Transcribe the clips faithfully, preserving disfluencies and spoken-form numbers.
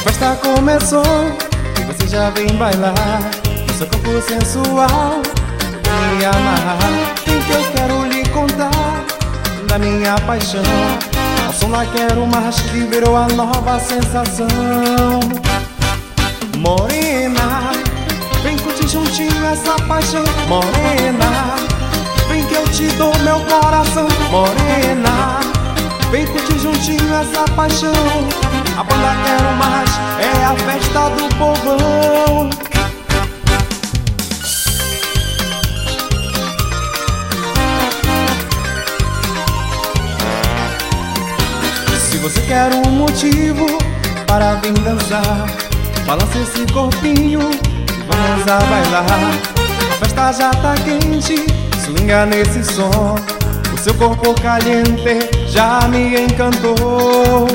festa começou e você já vem bailar. No seu corpo sensual vem me amarrar. Tem que eu quero lhe contar da minha paixão. Ao som lá quero mais que virou a nova sensação. Morena, vem curtir juntinho essa paixão. Morena, vem que eu te dou meu coração. Morena, vem curtir juntinho essa paixão. A banda Quero Mais é a festa do povão. Se você quer um motivo para vir dançar, balança esse corpinho e vamos a bailar. A festa já tá quente, swinga nesse som. O seu corpo caliente já me encantou.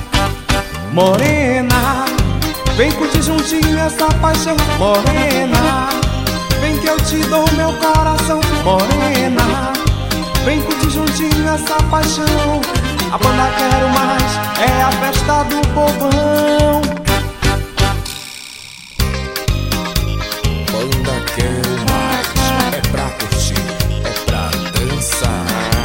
Morena, vem curtir juntinho essa paixão. Morena, vem que eu te dou meu coração. Morena, vem curtir juntinho essa paixão. A banda Quero Mais é a festa do povão. Banda Quero Mais é pra curtir, é pra dançar.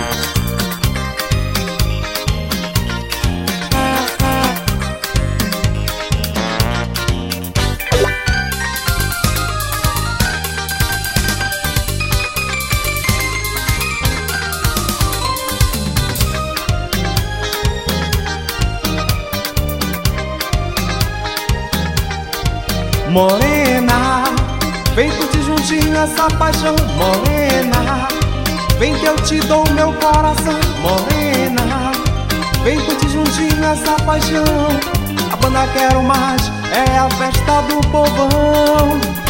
Morena, vem curtir juntinho essa paixão. Morena, vem que eu te dou meu coração. Morena, vem curtir juntinho essa paixão. A banda Quero Mais é a festa do povão.